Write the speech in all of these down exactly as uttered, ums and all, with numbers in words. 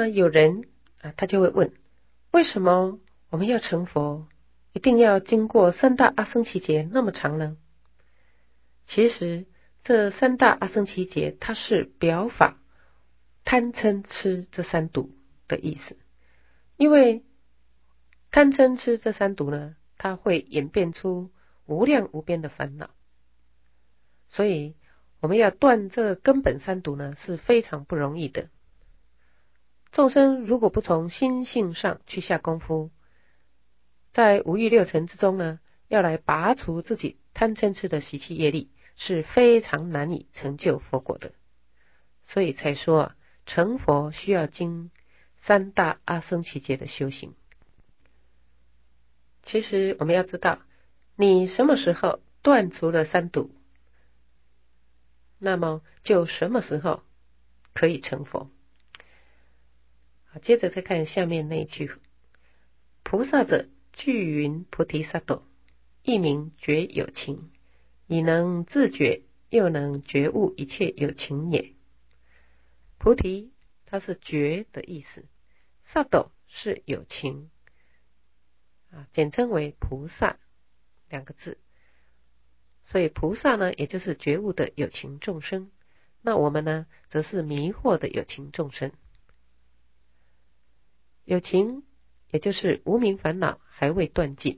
那有人啊，他就会问，为什么我们要成佛，一定要经过三大阿僧祇劫那么长呢？其实这三大阿僧祇劫，它是表法贪嗔痴这三毒的意思。因为贪嗔痴这三毒呢，它会演变出无量无边的烦恼，所以我们要断这根本三毒呢，是非常不容易的。众生如果不从心性上去下功夫，在五欲六尘之中呢，要来拔除自己贪嗔痴的习气业力，是非常难以成就佛果的。所以才说啊，成佛需要经三大阿僧祇劫的修行。其实我们要知道，你什么时候断除了三毒，那么就什么时候可以成佛。好，接着再看下面那一句，菩萨者具云菩提萨埵，一名觉有情，以能自觉，又能觉悟一切有情也。菩提它是觉的意思，萨埵是有情啊，简称为菩萨两个字。所以菩萨呢，也就是觉悟的有情众生，那我们呢，则是迷惑的有情众生。有情也就是无明烦恼还未断尽。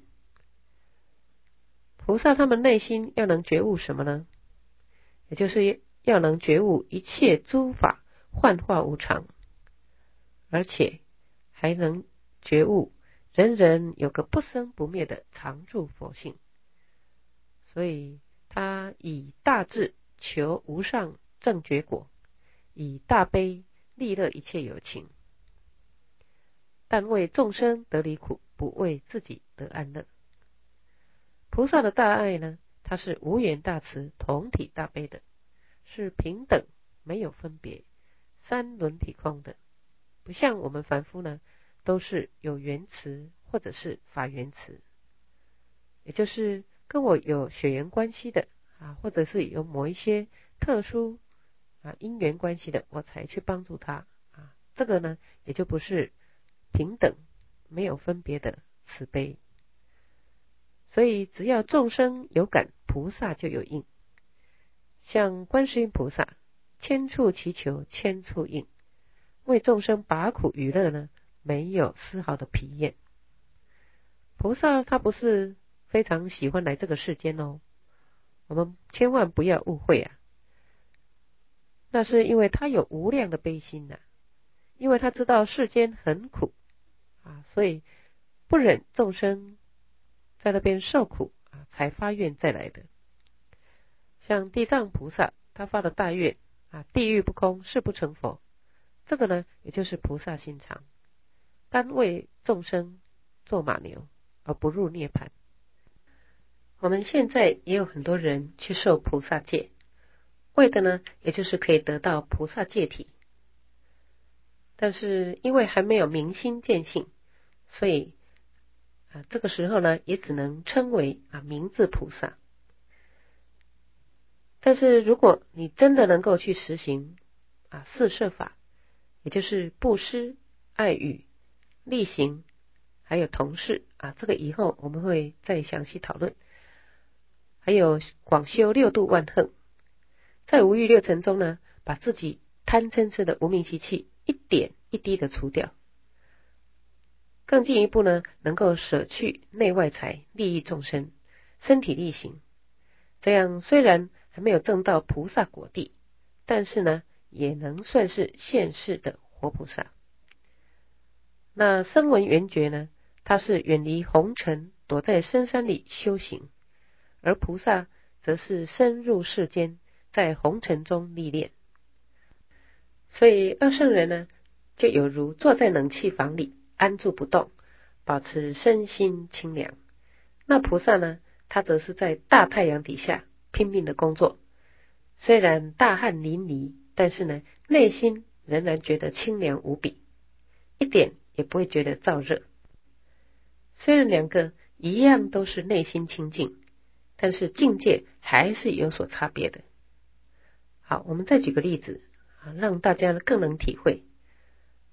菩萨他们内心要能觉悟什么呢？也就是要能觉悟一切诸法幻化无常，而且还能觉悟人人有个不生不灭的常住佛性。所以他以大智求无上正觉果，以大悲利乐一切有情，但为众生得离苦，不为自己得安乐。菩萨的大爱呢，它是无缘大慈，同体大悲的，是平等没有分别，三轮体空的。不像我们凡夫呢，都是有缘慈或者是法缘慈，也就是跟我有血缘关系的啊，或者是有某一些特殊啊因缘关系的，我才去帮助他啊。这个呢，也就不是平等没有分别的慈悲。所以只要众生有感，菩萨就有应。像观世音菩萨，千处祈求千处应，为众生拔苦娱乐呢，没有丝毫的疲厌。菩萨他不是非常喜欢来这个世间哦，我们千万不要误会啊。那是因为他有无量的悲心啊，因为他知道世间很苦啊，所以不忍众生在那边受苦啊，才发愿再来的。像地藏菩萨，他发的大愿啊，地狱不空，誓不成佛。这个呢，也就是菩萨心肠，单为众生做马牛，而不入涅槃。我们现在也有很多人去受菩萨戒，为的呢，也就是可以得到菩萨戒体。但是因为还没有明心见性，所以啊，这个时候呢，也只能称为啊名字菩萨。但是如果你真的能够去实行啊四摄法，也就是布施、爱语、力行，还有同事啊，这个以后我们会再详细讨论。还有广修六度万恒，在无欲六尘中呢，把自己贪嗔痴的无明习气一点一滴的除掉。更进一步呢，能够舍去内外财，利益众生，身体力行。这样虽然还没有证到菩萨果地，但是呢，也能算是现世的活菩萨。那声闻缘觉呢，它是远离红尘，躲在深山里修行，而菩萨则是深入世间，在红尘中历练。所以二圣人呢，就有如坐在冷气房里安住不动，保持身心清凉。那菩萨呢，他则是在大太阳底下拼命的工作，虽然大汗淋漓，但是呢，内心仍然觉得清凉无比，一点也不会觉得燥热。虽然两个一样都是内心清净，但是境界还是有所差别的。好，我们再举个例子，让大家更能体会。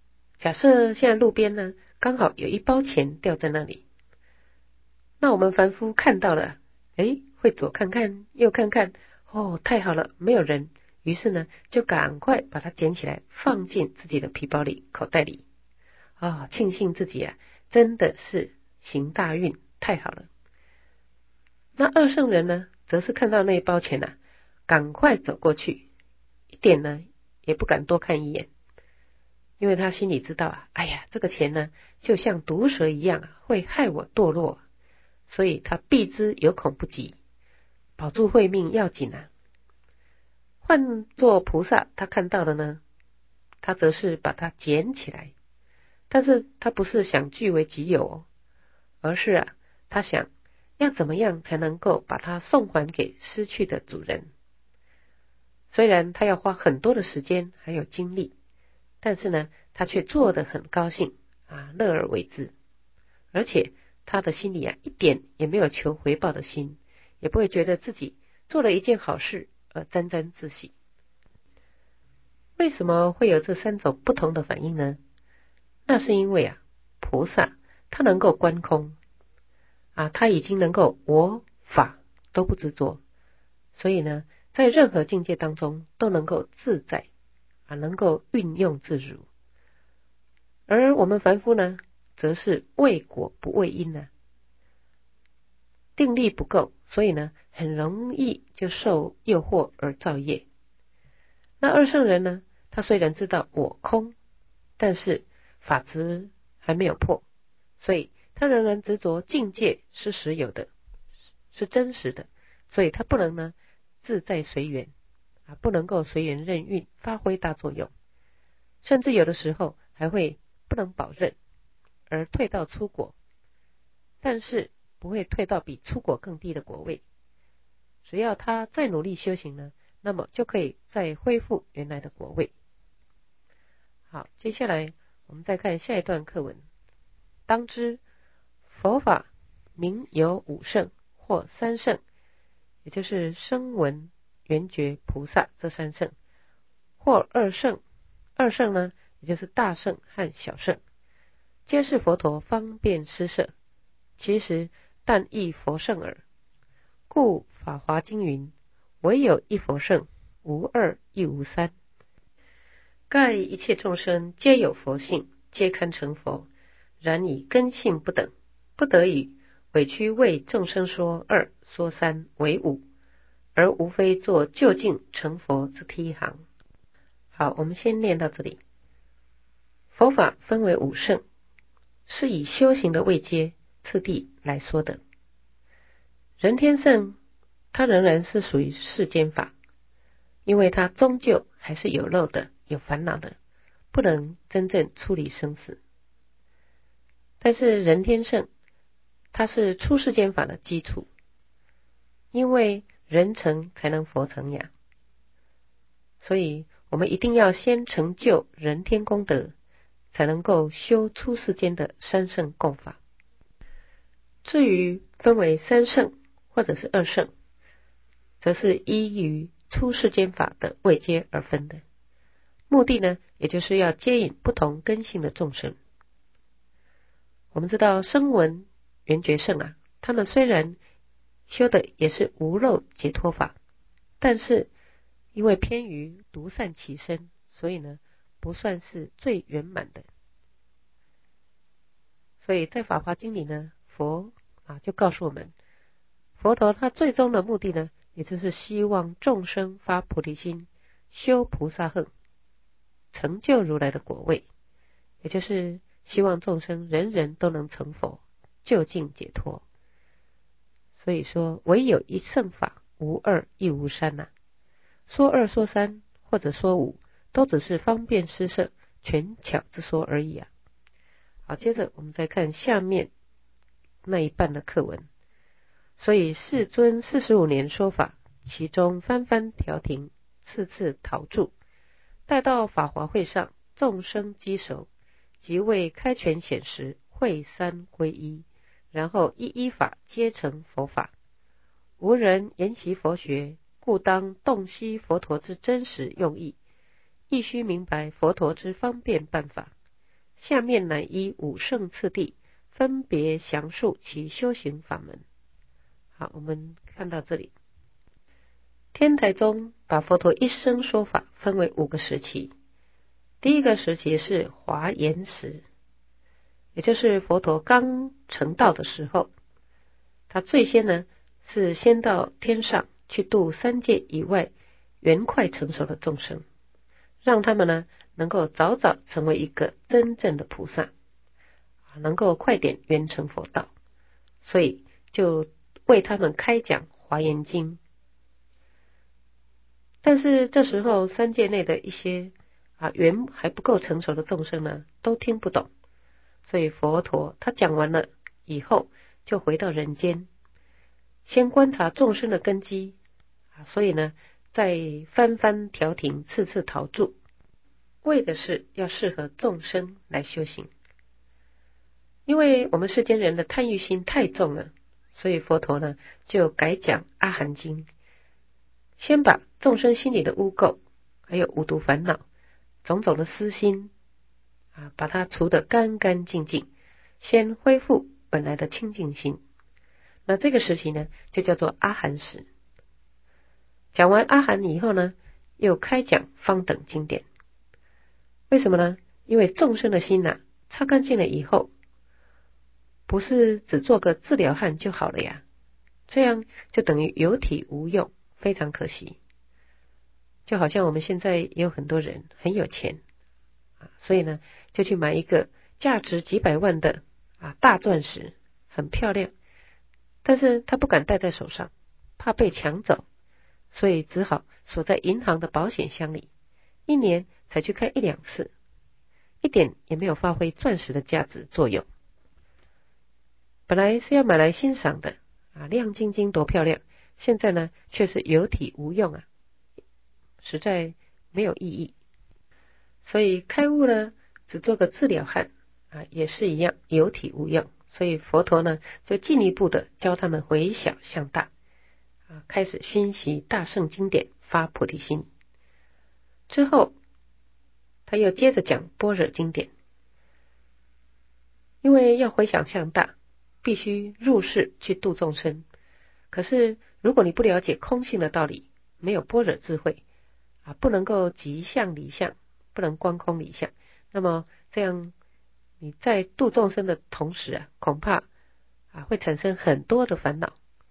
假设现在路边呢，刚好有一包钱掉在那里，那我们凡夫看到了，诶，会左看看右看看，哦，太好了，没有人，于是呢，就赶快把它捡起来，放进自己的皮包里、口袋里，啊、哦，庆幸自己啊，真的是行大运，太好了。那二圣人呢，则是看到那一包钱啊，赶快走过去，一点呢也不敢多看一眼，因为他心里知道啊，哎呀，这个钱呢，就像毒蛇一样啊，会害我堕落，所以他避之有恐不及，保住慧命要紧啊。换作菩萨，他看到的呢，他则是把它捡起来，但是他不是想据为己有哦，而是啊，他想要怎么样才能够把它送还给失去的主人。虽然他要花很多的时间还有精力，但是呢，他却做得很高兴啊，乐而为之。而且他的心里啊，一点也没有求回报的心，也不会觉得自己做了一件好事而沾沾自喜。为什么会有这三种不同的反应呢？那是因为啊，菩萨他能够观空啊，他已经能够我法都不执着，所以呢，在任何境界当中都能够自在啊，能够运用自如。而我们凡夫呢，则是为果不为因呢，定力不够，所以呢，很容易就受诱惑而造业。那二圣人呢，他虽然知道我空，但是法执还没有破，所以他仍然执着境界是实有的，是真实的，所以他不能呢自在随缘啊，不能够随缘任运发挥大作用，甚至有的时候还会不能保任而退到出果，但是不会退到比出果更低的果位。只要他再努力修行呢，那么就可以再恢复原来的果位。好，接下来我们再看下一段课文。当知佛法名有五圣或三圣，也就是声闻、缘觉、菩萨这三圣，或二圣。二圣呢，也就是大圣和小圣，皆是佛陀方便施设，其实但一佛圣耳。故法华经云：唯有一佛圣，无二亦无三。盖一切众生皆有佛性，皆堪成佛，然以根性不等，不得已委屈为众生说二说三为五，而无非作就近成佛之梯行。好，我们先念到这里。佛法分为五圣，是以修行的位阶次第来说的。人天圣它仍然是属于世间法，因为它终究还是有漏的，有烦恼的，不能真正处理生死。但是人天圣它是出世间法的基础，因为人成才能佛成呀，所以我们一定要先成就人天功德，才能够修出世间的三圣共法。至于分为三圣或者是二圣，则是依于出世间法的位阶而分的，目的呢，也就是要接引不同根性的众生。我们知道声闻、缘觉圣啊，他们虽然修的也是无漏解脱法，但是因为偏于独善其身，所以呢，不算是最圆满的。所以在法华经里呢，佛啊就告诉我们，佛陀他最终的目的呢，也就是希望众生发菩提心，修菩萨行，成就如来的果位，也就是希望众生人人都能成佛，究竟解脱。所以说，唯有一圣法，无二亦无三啊。说二说三或者说五，都只是方便施设、权巧之说而已啊。好，接着我们再看下面那一半的课文。所以世尊四十五年说法，其中番番调停，次次讨著。待到法华会上，众生稽首，即为开权显实，会三归一，然后一一法皆成佛法。无人研习佛学，故当洞悉佛陀之真实用意，亦须明白佛陀之方便办法。 下面乃依五圣次第分别详述其修行法门。好，我们看到这里，天台宗把佛陀一生说法分为五个时期。第一个时期是华严时，也就是佛陀刚成道的时候，他最先呢是先到天上去度三界以外缘快成熟的众生，让他们呢能够早早成为一个真正的菩萨，能够快点圆成佛道，所以就为他们开讲华严经。但是这时候三界内的一些啊缘还不够成熟的众生呢都听不懂，所以佛陀他讲完了以后就回到人间，先观察众生的根基，所以呢再番番调停，次次陶铸，为的是要适合众生来修行。因为我们世间人的贪欲心太重了，所以佛陀呢就改讲阿含经，先把众生心里的污垢还有五毒烦恼种种的私心啊，把它除得干干净净，先恢复本来的清净心。那这个时期呢就叫做阿含时。讲完阿含以后呢，又开讲方等经典。为什么呢？因为众生的心呐、啊、擦干净了以后，不是只做个治疗汉就好了呀，这样就等于有体无用，非常可惜。就好像我们现在也有很多人很有钱，所以呢就去买一个价值几百万的啊大钻石，很漂亮，但是他不敢戴在手上，怕被抢走，所以只好锁在银行的保险箱里，一年才去开一两次，一点也没有发挥钻石的价值作用。本来是要买来欣赏的啊，亮晶晶多漂亮，现在呢却是有体无用啊，实在没有意义。所以开悟呢只做个治疗汉啊，也是一样有体无用。所以佛陀呢就进一步的教他们回小向大啊，开始熏习大圣经典，发菩提心。之后他又接着讲般若经典，因为要回想向大，必须入世去度众生。可是如果你不了解空性的道理，没有般若智慧啊，不能够即相离相，不能观空离相，那么这样你在度众生的同时啊，恐怕啊会产生很多的烦恼，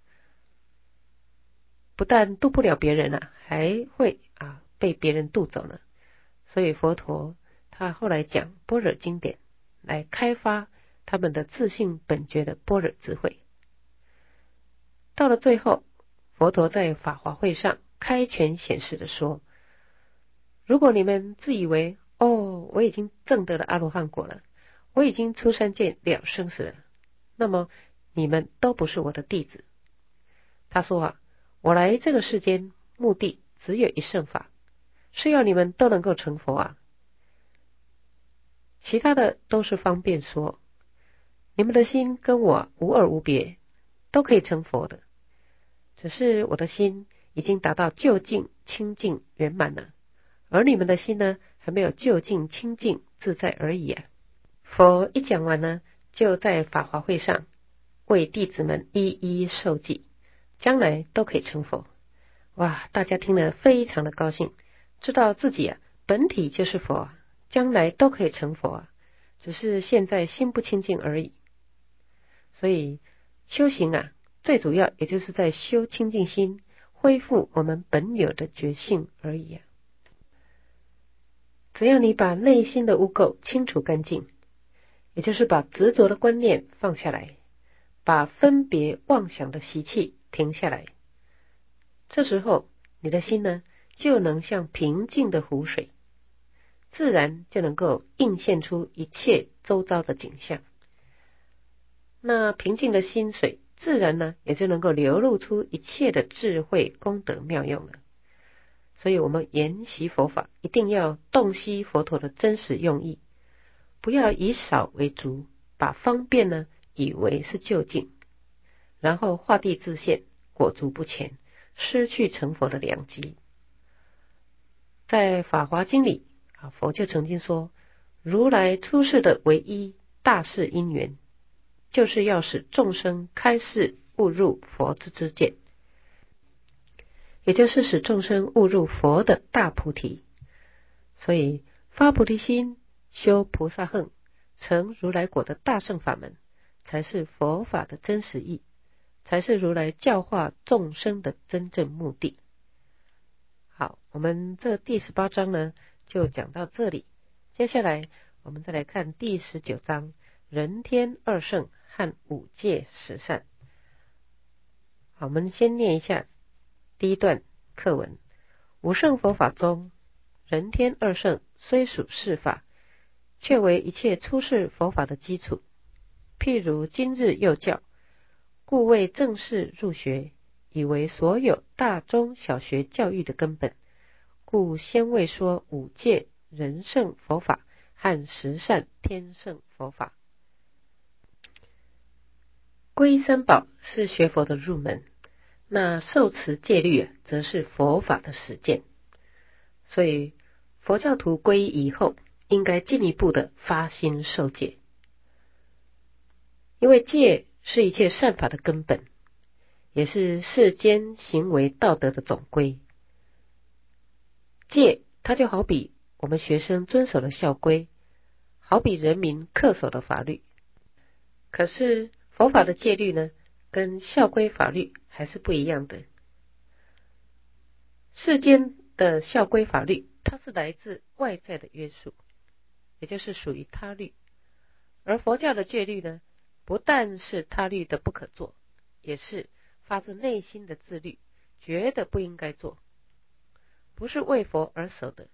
不但度不了别人啊，还会啊被别人度走呢。所以佛陀他后来讲般若经典，来开发他们的自性本觉的般若智慧。到了最后，佛陀在法华会上开权显示的说，如果你们自以为哦，我已经证得了阿罗汉果了，我已经出三界了生死了，那么你们都不是我的弟子。他说啊，我来这个世间目的只有一圣法，是要你们都能够成佛啊，其他的都是方便说。你们的心跟我无二无别，都可以成佛的，只是我的心已经达到究竟清净圆满了，而你们的心呢还没有究竟清净自在而已啊。佛一讲完呢，就在法华会上为弟子们一一授记，将来都可以成佛。哇，大家听了非常的高兴，知道自己啊本体就是佛啊，将来都可以成佛啊，只是现在心不清净而已。所以修行啊，最主要也就是在修清净心，恢复我们本有的觉性而已啊。只要你把内心的污垢清除干净，也就是把执着的观念放下来，把分别妄想的习气停下来，这时候你的心呢就能像平静的湖水，自然就能够映现出一切周遭的景象。那平静的心水自然呢也就能够流露出一切的智慧功德妙用了。所以我们研习佛法一定要洞悉佛陀的真实用意，不要以少为足，把方便呢以为是究竟，然后画地自限，裹足不前，失去成佛的良机。在法华经里啊，佛就曾经说， 如来出世的唯一大事因缘，就是要使众生开示悟入佛之知见，也就是使众生悟入佛的大菩提。所以发菩提心，修菩萨行，成如来果的大乘法门，才是佛法的真实义，才是如来教化众生的真正目的。好，我们这第十八章呢就讲到这里，接下来我们再来看第十九章人天二圣和五戒十善。好，我们先念一下第一段课文。五圣佛法中，人天二圣虽属世法，却为一切出世佛法的基础。譬如今日幼教，故为正式入学，以为所有大中小学教育的根本，故先未说五戒人圣佛法和十善天圣佛法。皈依三宝是学佛的入门，那受持戒律、啊、则是佛法的实践。所以佛教徒皈依以后，应该进一步的发心受戒，因为戒是一切善法的根本，也是世间行为道德的总归。戒它就好比我们学生遵守的校规，好比人民恪守的法律。可是佛法的戒律呢，跟校规法律还是不一样的。世间的校规法律，它是来自外在的约束，也就是属于他律。而佛教的戒律呢，不但是他律的不可做，也是发自内心的自律，觉得不应该做，不是为佛而守的。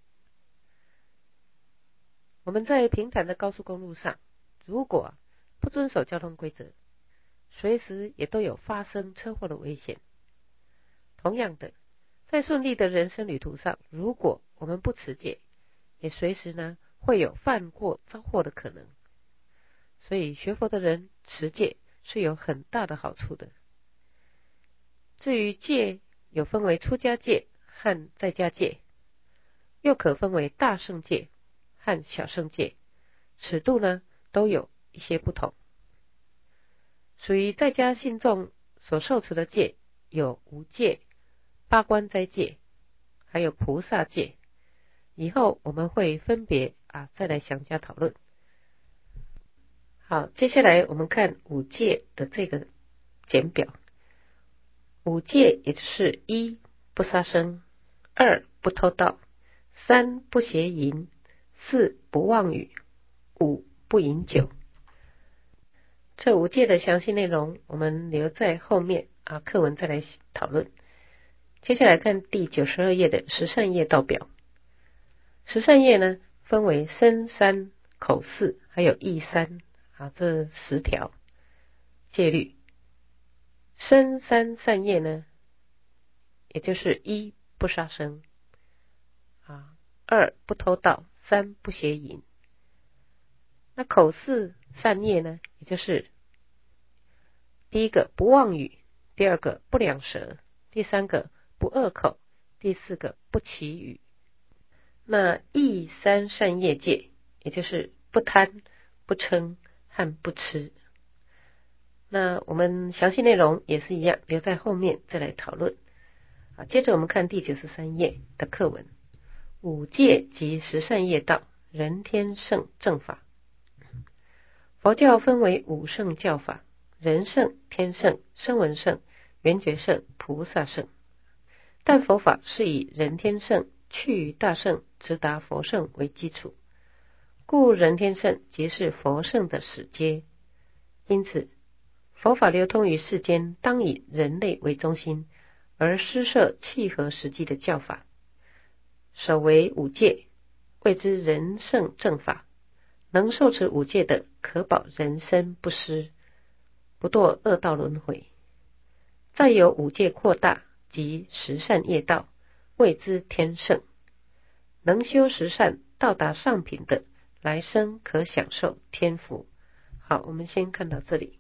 我们在平坦的高速公路上，如果不遵守交通规则，随时也都有发生车祸的危险。同样的，在顺利的人生旅途上，如果我们不持戒，也随时呢会有犯过遭祸的可能。所以学佛的人持戒是有很大的好处的。至于戒，有分为出家戒和在家戒，又可分为大乘戒和小乘戒，尺度呢都有一些不同。属于在家信众所受持的戒有无戒、八关斋戒，还有菩萨戒。以后我们会分别啊再来详加讨论。好，接下来我们看五戒的这个简表。五戒也就是一不杀生，二不偷盗，三不邪淫，四不妄语，五不饮酒。这五戒的详细内容我们留在后面啊课文再来讨论。接下来看第九十二页的十善业道表。十善业呢分为身三、口四还有意三啊这十条戒律。身三善业呢，也就是一不杀生啊，二不偷盗，三不邪淫。那口四善业呢，也就是第一个不妄语，第二个不两舌，第三个不恶口，第四个不绮语。那意三善业戒，也就是不贪、不嗔和不痴。那我们详细内容也是一样，留在后面再来讨论。好，接着我们看第九十三页的课文。五戒及十善业道，人天圣正法。佛教分为五圣教法：人圣、天圣、声闻圣、缘觉圣、菩萨圣。但佛法是以人天圣去于大圣，直达佛圣为基础，故人天圣即是佛圣的始阶。因此佛法流通于世间，当以人类为中心，而施设契合实际的教法，首为五戒，谓之人圣正法。能受持五戒的，可保人身不失，不堕恶道轮回。再有五戒扩大，即十善业道，谓之天圣。能修十善，到达上品的，来生可享受天福。好，我们先看到这里。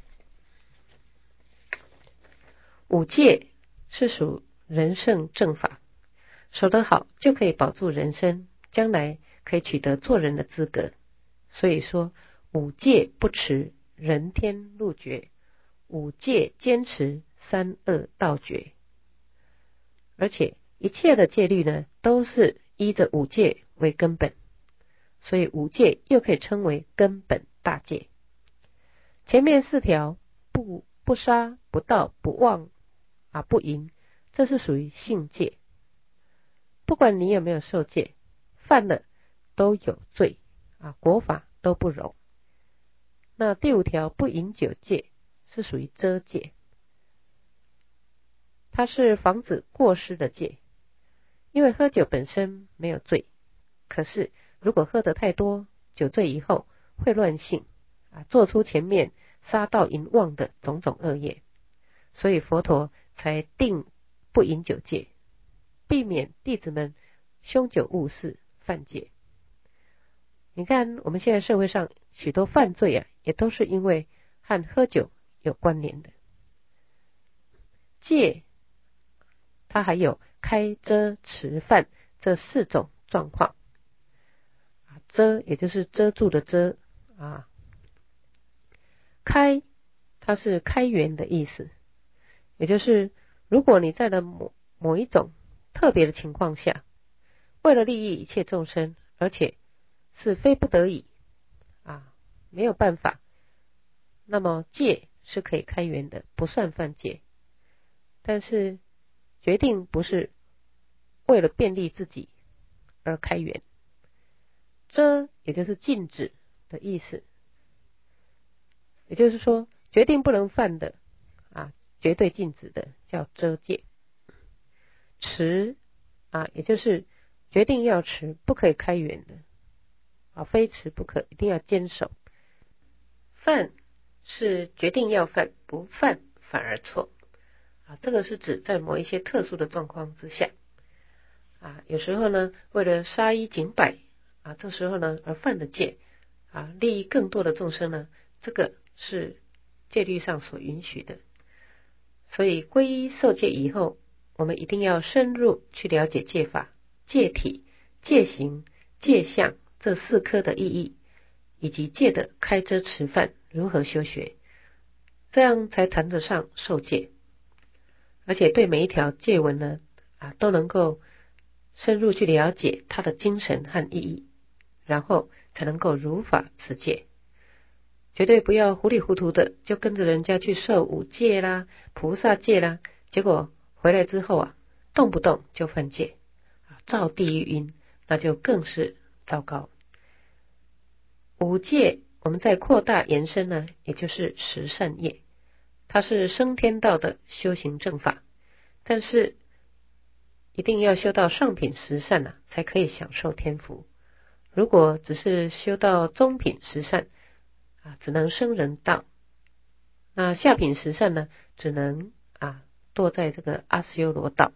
五戒是属人圣正法，守得好就可以保住人身，将来可以取得做人的资格。所以说五戒不持，人天入绝；五戒坚持，三恶道绝。而且一切的戒律呢，都是依着五戒为根本，所以五戒又可以称为根本大戒。前面四条不不杀、不盗、不妄啊、不淫，这是属于性戒。不管你有没有受戒，犯了都有罪啊，国法都不容。那第五条不饮酒戒是属于遮戒，它是防止过失的戒。因为喝酒本身没有罪，可是如果喝得太多，酒醉以后会乱性啊，做出前面杀盗淫妄的种种恶业，所以佛陀才定不饮酒戒，避免弟子们凶酒误事犯戒。你看我们现在社会上许多犯罪啊，也都是因为和喝酒有关联的。戒它还有开、遮、持、犯这四种状况。遮也就是遮住的遮啊，开它是开源的意思，也就是如果你在了某某一种特别的情况下，为了利益一切众生，而且是非不得已啊，没有办法，那么戒是可以开源的，不算犯戒。但是决定不是为了便利自己而开源。遮也就是禁止的意思，也就是说决定不能犯的啊，绝对禁止的叫遮戒。持啊，也就是决定要持，不可以开源的啊，非持不可，一定要坚守。犯是决定要犯，不犯反而错啊，这个是指在某一些特殊的状况之下啊，有时候呢为了杀一儆百啊，这时候呢而犯了戒啊，利益更多的众生呢，这个是戒律上所允许的。所以皈依受戒以后，我们一定要深入去了解戒法、戒体、戒行、戒相这四科的意义，以及戒的开遮持犯如何修学，这样才谈得上受戒。而且对每一条戒文呢啊，都能够深入去了解它的精神和意义，然后才能够如法持戒。绝对不要糊里糊涂的就跟着人家去受五戒啦、菩萨戒啦，结果回来之后啊，动不动就犯戒，造地狱因，那就更是糟糕。五戒我们再扩大延伸呢，也就是十善业，它是升天道的修行正法，但是一定要修到上品十善啊，才可以享受天福。如果只是修到中品十善啊，只能升人道，那下品十善呢，只能啊堕在这个阿修罗道。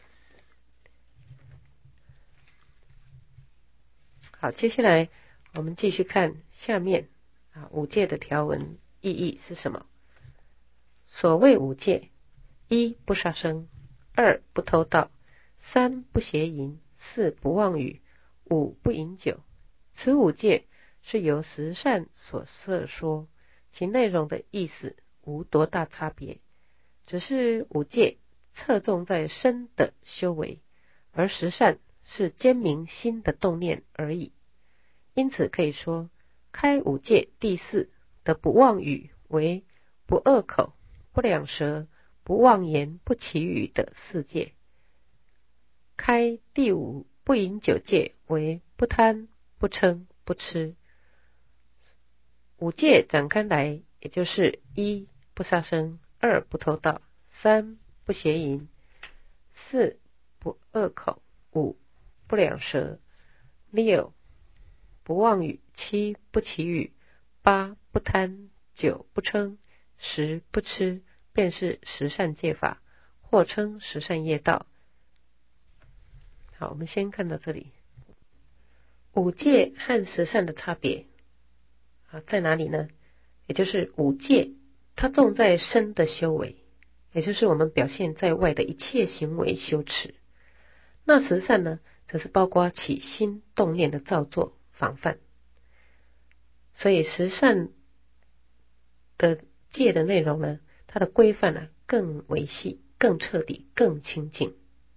好，接下来我们继续看下面啊五戒的条文意义是什么？所谓五戒：一不杀生，二不偷盗，三不邪淫，四不妄语，五不饮酒。此五戒是由十善所摄说，其内容的意思无多大差别，只是五戒侧重在身的修为，而十善是坚明心的动念而已。因此可以说，开五戒第四的不妄语为不恶口、不两舌、不妄言、不绮语的四戒；开第五不饮酒戒为不贪、不嗔、不痴。五戒展开来，也就是一不杀生，二不偷盗，三不邪淫，四不恶口，五不两舌，六不妄语，七不绮语，八不贪，九不嗔，十不痴，便是十善戒法，或称十善业道。好，我们先看到这里。五戒和十善的差别啊在哪里呢？也就是五戒它重在身的修为，也就是我们表现在外的一切行为修持。那十善呢， 则是包括起心动念的造作防范。所以十善的戒的内容呢，它的规范呢更维系、更彻底、更清净。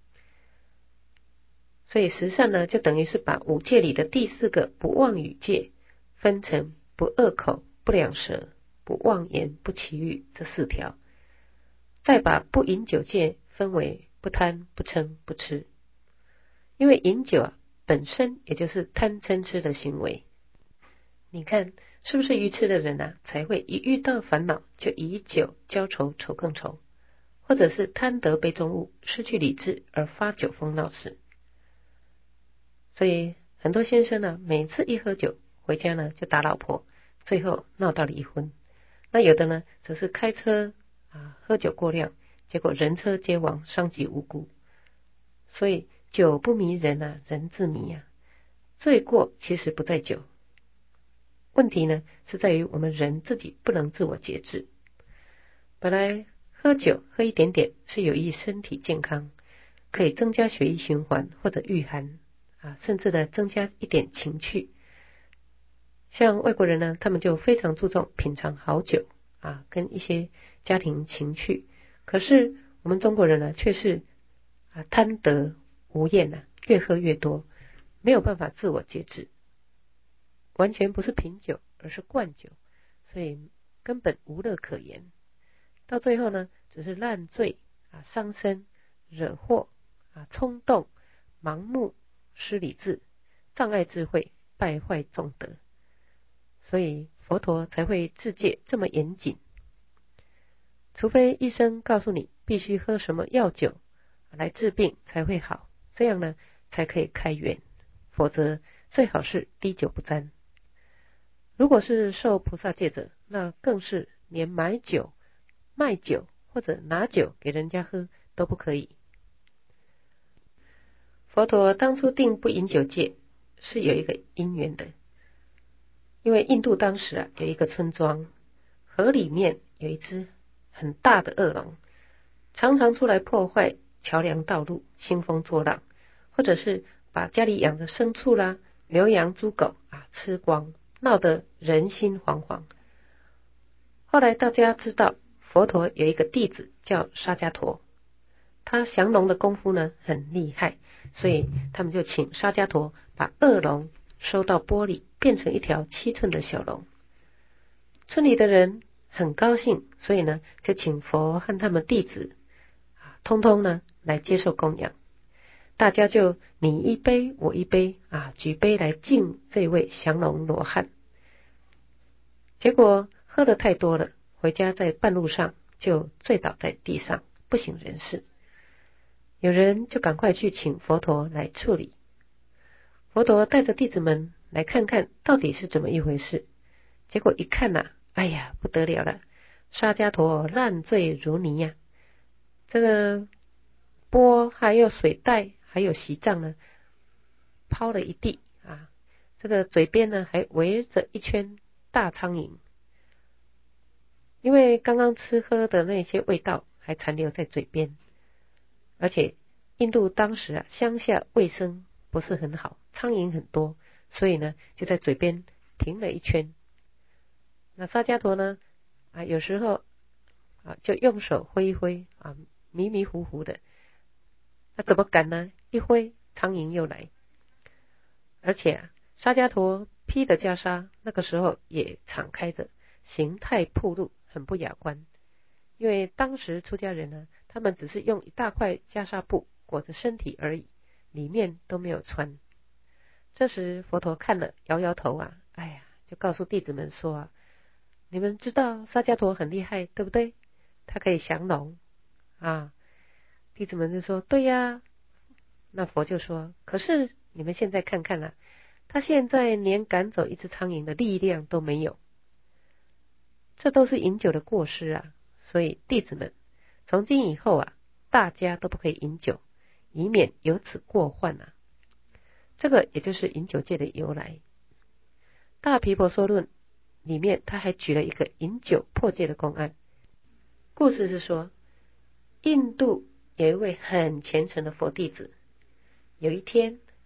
所以十善呢，就等于是把五戒里的第四个不妄语戒分成不恶口、不两舌、不妄言、不绮语这四条，再把不饮酒戒分为不贪、不嗔、不痴。因为饮酒啊本身也就是贪嗔痴的行为。你看是不是愚痴的人啊，才会一遇到烦恼就以酒浇愁，愁更愁，或者是贪得杯中物，失去理智而发酒疯闹事。所以很多先生呢，每次一喝酒回家呢就打老婆，最后闹到离婚。那有的呢则是开车啊喝酒过量，结果人车皆亡，伤及无辜。所以酒不迷人啊，人自迷啊。罪过其实不在酒，问题呢是在于我们人自己不能自我节制。本来喝酒喝一点点是有益身体健康，可以增加血液循环或者御寒啊，甚至呢增加一点情趣。像外国人呢，他们就非常注重品尝好酒啊，跟一些家庭情趣。可是我们中国人呢，却是啊贪得无厌啊，越喝越多，没有办法自我节制，完全不是品酒，而是灌酒，所以根本无乐可言。到最后呢，只是烂醉啊，伤身、惹祸啊，冲动、盲目、失理智、障碍智慧、败坏众德。所以佛陀才会制戒这么严谨，除非医生告诉你必须喝什么药酒来治病才会好，这样呢才可以开源，否则最好是滴酒不沾。如果是受菩萨戒者，那更是连买酒、卖酒或者拿酒给人家喝都不可以。佛陀当初定不饮酒戒是有一个因缘的，因为印度当时啊有一个村庄，河里面有一只很大的恶龙，常常出来破坏桥梁道路，兴风作浪，或者是把家里养的牲畜啦、牛羊猪狗啊吃光，闹得人心惶惶。后来大家知道佛陀有一个弟子叫沙迦陀，他降龙的功夫呢很厉害，所以他们就请沙迦陀把恶龙收到钵里，变成一条七寸的小龙。村里的人很高兴，所以呢就请佛和他们弟子啊，通通呢来接受供养。大家就你一杯我一杯啊，举杯来敬这位降龙罗汉。结果喝得太多了，回家在半路上就醉倒在地上，不省人事。有人就赶快去请佛陀来处理。佛陀带着弟子们来看看到底是怎么一回事。结果一看啊，哎呀不得了了，沙迦陀烂醉如泥呀、啊！这个钵还有水袋还有席帐呢，抛了一地啊！这个嘴边呢还围着一圈大苍蝇，因为刚刚吃喝的那些味道还残留在嘴边。而且印度当时啊乡下卫生不是很好，苍蝇很多，所以呢就在嘴边停了一圈。那沙迦陀呢啊有时候啊就用手挥一挥啊，迷迷糊糊的，那怎么敢呢？一挥苍蝇又来。而且啊沙迦陀披的袈裟那个时候也敞开着，形态暴露，很不雅观。因为当时出家人呢，他们只是用一大块袈裟布裹着身体而已，里面都没有穿。这时佛陀看了摇摇头啊，哎呀，就告诉弟子们说啊，你们知道沙迦陀很厉害对不对？他可以降龙啊。弟子们就说对呀。那佛就说，可是你们现在看看啊，他现在连赶走一只苍蝇的力量都没有。这都是饮酒的过失啊。所以弟子们从今以后啊，大家都不可以饮酒，以免有此过患啊。这个也就是饮酒戒的由来。大毗婆娑论里面他还举了一个饮酒破戒的公案。故事是说，印度有一位很虔诚的佛弟子，有一天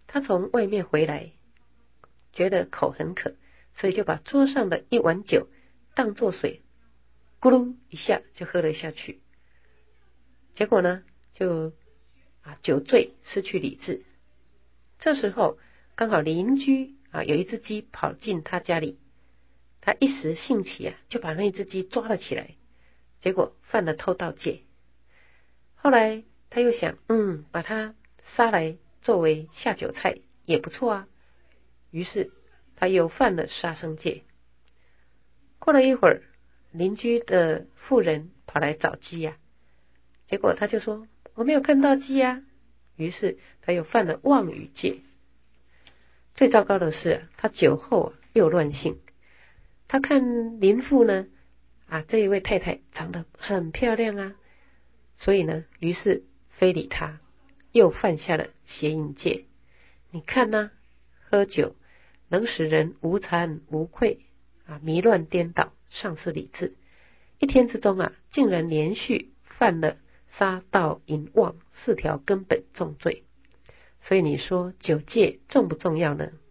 他从外面回来，觉得口很渴，所以就把桌上的一碗酒当作水，咕噜一下就喝了下去。结果呢，就啊酒醉，失去理智。这时候刚好邻居啊有一只鸡跑进他家里，他一时兴起啊，就把那只鸡抓了起来，结果犯了偷盗戒。后来他又想，嗯，把它杀来作为下酒菜也不错啊，于是他又犯了杀生戒。过了一会儿，邻居的妇人跑来找鸡呀、啊，结果他就说我没有看到鸡呀、啊，于是他又犯了妄语戒。最糟糕的是，他酒后又乱性，他看邻妇呢，啊，这一位太太长得很漂亮啊，所以呢，于是非礼她，又犯下了邪淫戒。你看呢、啊，喝酒能使人无惭无愧啊，迷乱颠倒，丧失理智。一天之中啊，竟然连续犯了杀盗淫妄四条根本重罪。所以你说酒戒重不重要呢？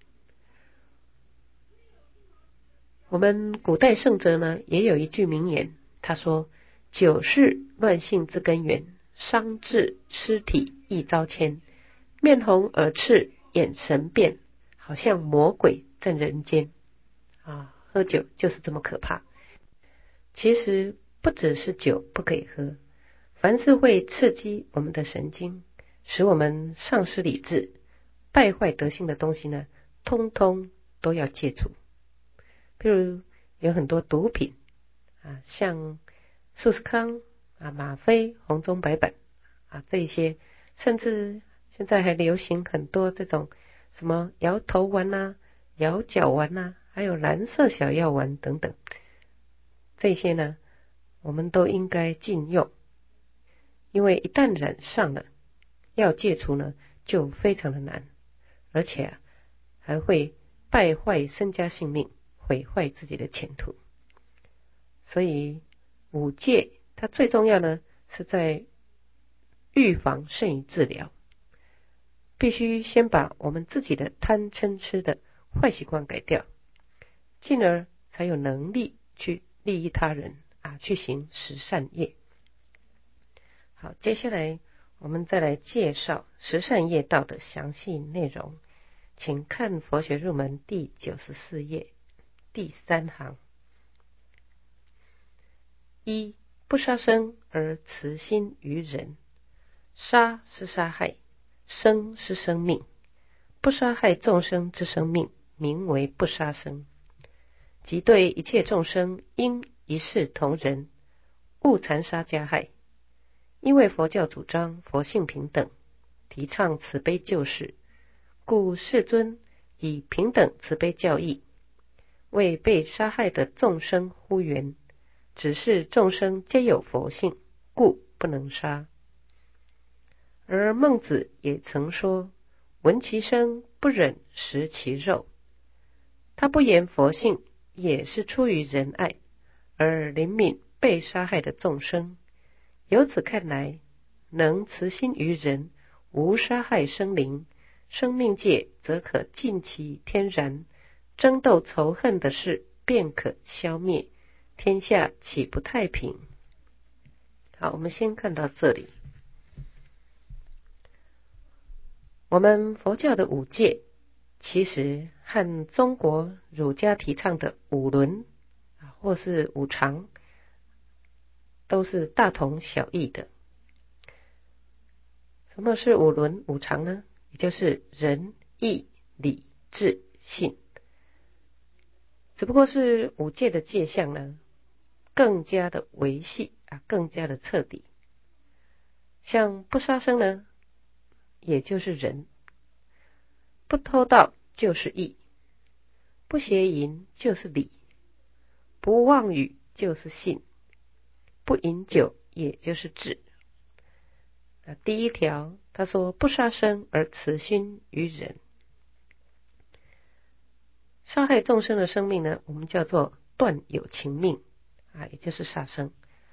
我们古代圣哲呢也有一句名言，他说酒是乱性之根源，伤志尸体易遭迁，面红耳赤眼神变，好像魔鬼在人间啊！喝酒就是这么可怕。其实不只是酒不可以喝，凡是会刺激我们的神经，使我们丧失理智败坏德性的东西呢，通通都要戒除。譬如有很多毒品啊，像速斯康啊、吗啡、红中白苯啊，这些，甚至现在还流行很多这种什么摇头丸啊、摇脚丸啊，还有蓝色小药丸等等，这些呢，我们都应该禁用，因为一旦染上了，要戒除呢，就非常的难，而且啊，还会败坏身家性命，毁坏自己的前途。所以五戒它最重要呢，是在预防胜于治疗，必须先把我们自己的贪嗔痴的坏习惯改掉，进而才有能力去利益他人啊，去行十善业。好，接下来我们再来介绍十善业道的详细内容，请看佛学入门第九十四页第三行。一、不杀生而慈心于人。杀是杀害，生是生命，不杀害众生之生命，名为不杀生。即对一切众生应一视同仁，勿残杀加害。因为佛教主张佛性平等，提倡慈悲救世，故世尊以平等慈悲教义为被杀害的众生呼援，只是众生皆有佛性，故不能杀。而孟子也曾说，闻其声不忍食其肉。他不言佛性，也是出于仁爱，而怜悯被杀害的众生。由此看来，能慈心于人，无杀害生灵，生命界则可尽其天然，争斗仇恨的事便可消灭，天下岂不太平？好，我们先看到这里。我们佛教的五戒，其实和中国儒家提倡的五伦或是五常都是大同小异的。什么是五伦五常呢？也就是仁、义、礼、智、信。只不过是五戒的戒相呢，更加的维系啊，更加的彻底。像不杀生呢，也就是仁；不偷盗就是义；不邪淫就是礼；不妄语就是信；不饮酒也就是智。第一条，他说不杀生而慈心于人。杀害众生的生命呢，我们叫做断有情命啊，也就是杀生。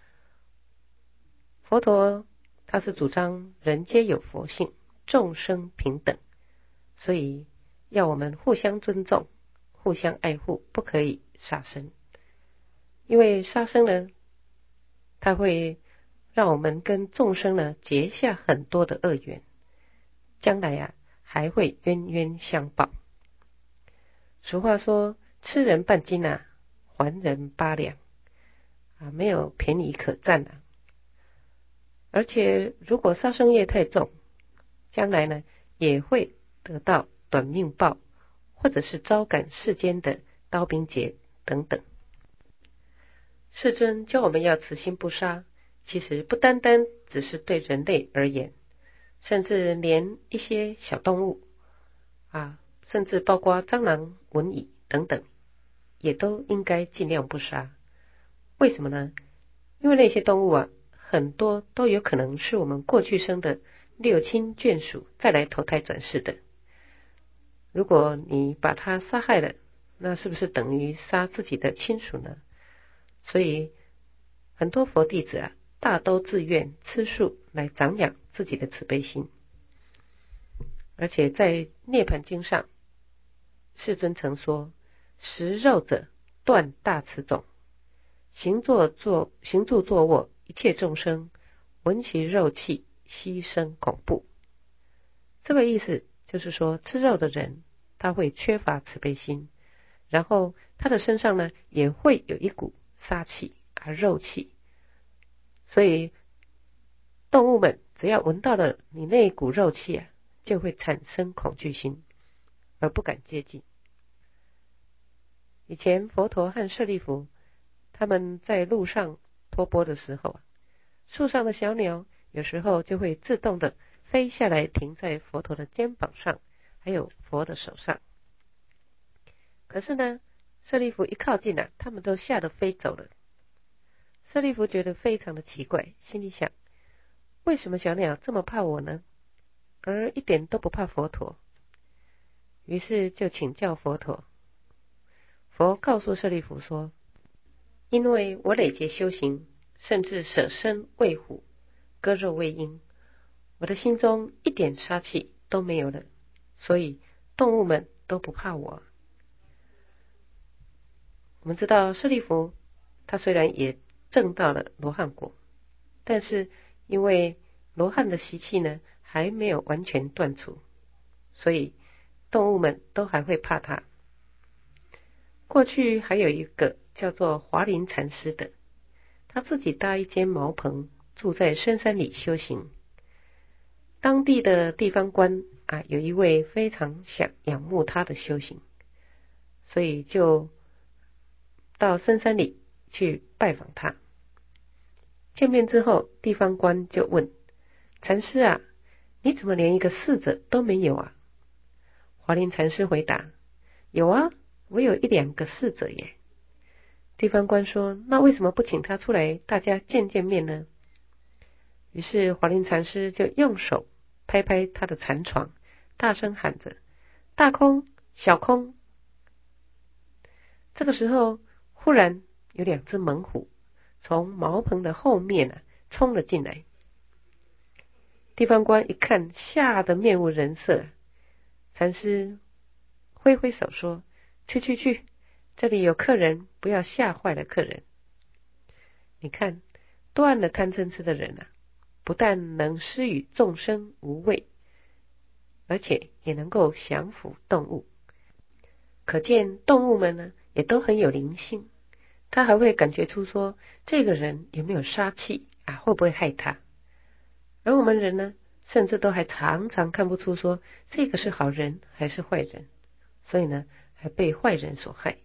佛陀他是主张人皆有佛性，众生平等， 所以要我们互相尊重，互相爱护，不可以杀生。因为杀生呢，它会让我们跟众生呢结下很多的恶缘，将来啊还会冤冤相报。俗话说，吃人半斤啊，还人八两啊，没有便宜可占啊。而且如果杀生业太重，将来呢也会得到短命报，或者是招感世间的刀兵劫等等。世尊教我们要慈心不杀，其实不单单只是对人类而言，甚至连一些小动物啊，甚至包括蟑螂、蚊蚁等等，也都应该尽量不杀。为什么呢？因为那些动物啊，很多都有可能是我们过去生的六亲眷属再来投胎转世的。如果你把它杀害了，那是不是等于杀自己的亲属呢？所以很多佛弟子啊，大都自愿吃素来长养自己的慈悲心。而且在涅盘经上，世尊曾说，食肉者断大慈种，行坐坐行住坐卧一切众生闻其肉气悉生恐怖。这个意思就是说，吃肉的人他会缺乏慈悲心，然后他的身上呢也会有一股杀气啊肉气，所以动物们只要闻到了你那一股肉气啊，就会产生恐惧心，而不敢接近。以前佛陀和舍利弗他们在路上托钵的时候啊，树上的小鸟有时候就会自动的飞下来，停在佛陀的肩膀上，还有佛的手上。可是呢，舍利弗一靠近啊，他们都吓得飞走了。舍利弗觉得非常的奇怪，心里想，为什么小鸟这么怕我呢？而一点都不怕佛陀。于是就请教佛陀。佛告诉舍利弗说，因为我累劫修行，甚至舍身喂虎，割肉喂鹰，我的心中一点杀气都没有了，所以动物们都不怕我。我们知道舍利弗他虽然也证到了罗汉果，但是因为罗汉的习气呢还没有完全断除，所以动物们都还会怕他。过去还有一个叫做华林禅师的，他自己搭一间茅棚，住在深山里修行。当地的地方官啊，有一位非常想仰慕他的修行，所以就到深山里去拜访他。见面之后，地方官就问禅师啊，你怎么连一个侍者都没有啊？华林禅师回答，有啊，我有一两个侍者耶。地方官说，那为什么不请他出来大家见见面呢？于是华林禅师就用手拍拍他的禅床，大声喊着，大空小空。这个时候忽然有两只猛虎从茅棚的后面啊冲了进来。地方官一看，吓得面无人色。禅师挥挥手说，去去去，这里有客人，不要吓坏了客人。你看，断了贪嗔痴的人啊，不但能施与众生无畏，而且也能够降服动物。可见动物们呢也都很有灵性，他还会感觉出说这个人有没有杀气啊，会不会害他。而我们人呢，甚至都还常常看不出说这个是好人还是坏人，所以呢还被坏人所害。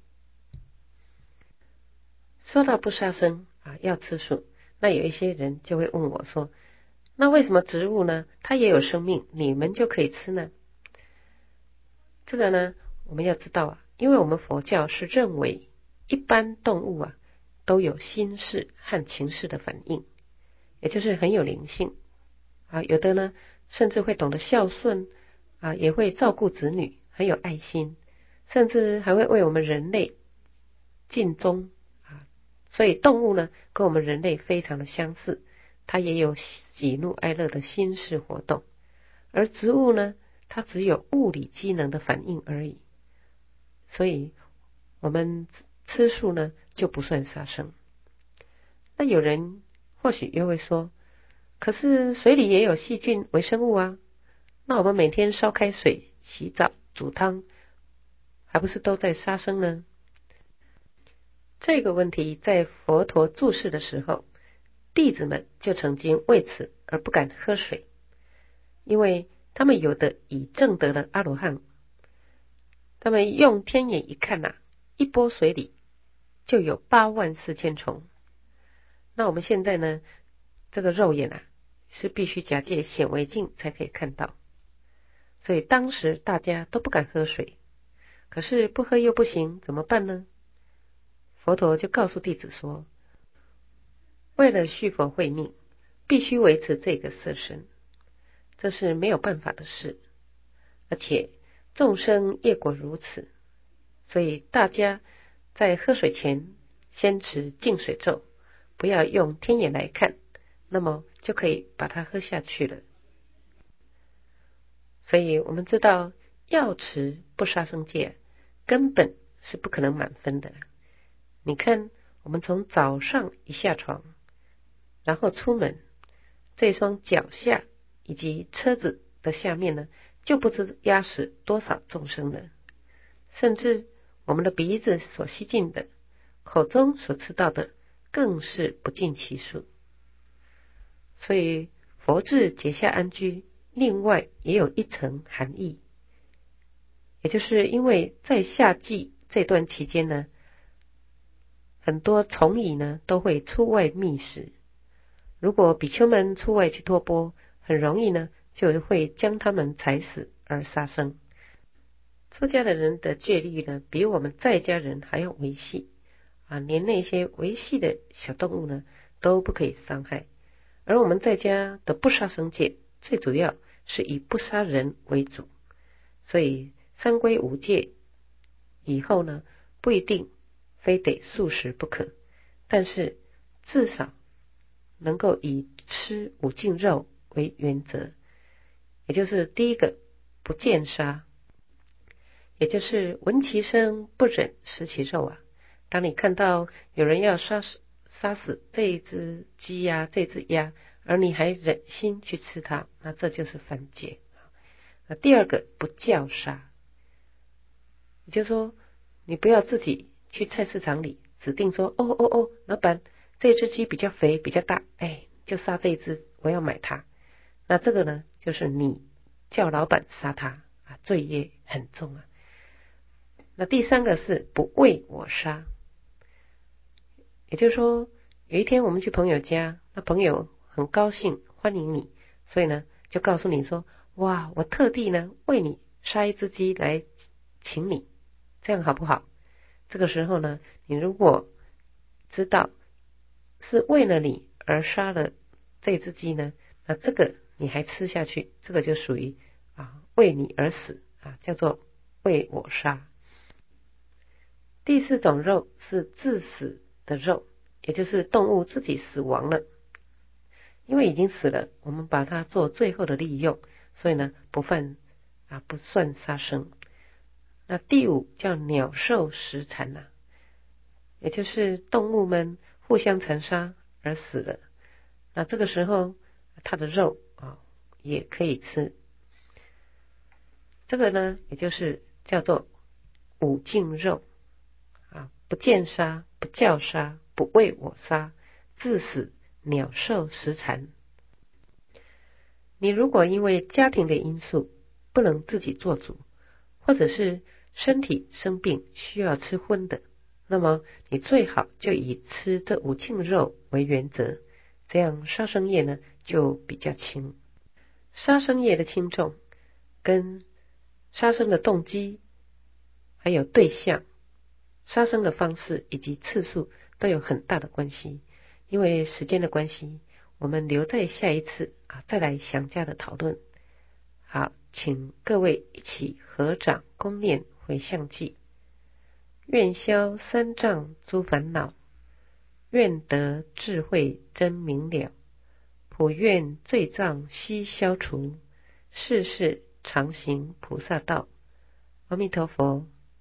说到不杀生啊，要吃素，那有一些人就会问我说，那为什么植物呢它也有生命，你们就可以吃呢？这个呢我们要知道啊，因为我们佛教是认为一般动物啊都有心识和情识的反应，也就是很有灵性啊，有的呢甚至会懂得孝顺啊，也会照顾子女，很有爱心，甚至还会为我们人类尽忠啊。所以动物呢跟我们人类非常的相似，它也有喜怒哀乐的心识活动。而植物呢， 它只有物理机能的反应而已，所以我们吃素呢就不算杀生。那有人或许又会说，可是水里也有细菌微生物啊，那我们每天烧开水洗澡煮汤，还不是都在杀生呢？这个问题在佛陀住世的时候，弟子们就曾经为此而不敢喝水，因为他们有的已证得了阿罗汉，他们用天眼一看啊，一钵水里就有八万四千虫。那我们现在呢，这个肉眼啊是必须假借显微镜才可以看到，所以当时大家都不敢喝水。可是不喝又不行，怎么办呢？佛陀就告诉弟子说，为了续佛慧命，必须维持这个色身，这是没有办法的事，而且众生业果如此，所以大家在喝水前先持净水咒，不要用天眼来看，那么就可以把它喝下去了。所以我们知道要持不杀生戒根本是不可能满分的。你看我们从早上一下床，然后出门，这双脚下以及车子的下面呢，就不知压死多少众生了。甚至我们的鼻子所吸进的，口中所吃到的，更是不计其数。所以佛制结下安居另外也有一层含义，也就是因为在夏季这段期间呢，很多虫蚁呢都会出外觅食，如果比丘们出外去托钵，很容易呢就会将他们踩死而杀生。出家的人的戒律呢，比我们在家人还要维细啊，连那些维细的小动物呢都不可以伤害。而我们在家的不杀生戒，最主要是以不杀人为主，所以三归五戒以后呢，不一定非得素食不可，但是至少能够以吃五净肉为原则，也就是第一个不见杀，也就是闻其声不忍食其肉啊。当你看到有人要杀死杀死这一只鸡呀、啊、这只鸭，而你还忍心去吃它，那这就是犯戒。那第二个不教杀，也就是说你不要自己去菜市场里指定说，哦哦哦，老板这只鸡比较肥比较大，哎，就杀这一只，我要买它。那这个呢，就是你叫老板杀它啊，罪业很重啊。那第三个是不为我杀，也就是说有一天我们去朋友家，那朋友很高兴欢迎你，所以呢就告诉你说，哇，我特地呢为你杀一只鸡来请你，这样好不好？这个时候呢，你如果知道是为了你而杀了这只鸡呢，那这个你还吃下去，这个就属于啊为你而死啊，叫做为我杀。第四种肉是自死的肉，也就是动物自己死亡了，因为已经死了，我们把它做最后的利用，所以呢不犯啊不算杀生。那第五叫鸟兽食残啊，也就是动物们互相残杀而死了，那这个时候它的肉啊也可以吃。这个呢也就是叫做五净肉啊，不见杀，不教杀，不为我杀，自死，鸟兽食残。你如果因为家庭的因素不能自己做主，或者是身体生病需要吃荤的，那么你最好就以吃这五净肉为原则，这样杀生业呢就比较轻。杀生业的轻重跟杀生的动机还有对象、杀生的方式以及次数都有很大的关系。因为时间的关系，我们留在下一次啊再来详加的讨论。好，请各位一起合掌恭念回向偈：愿消三障诸烦恼，愿得智慧真明了，普愿罪障悉消除，世世常行菩萨道。阿弥陀佛。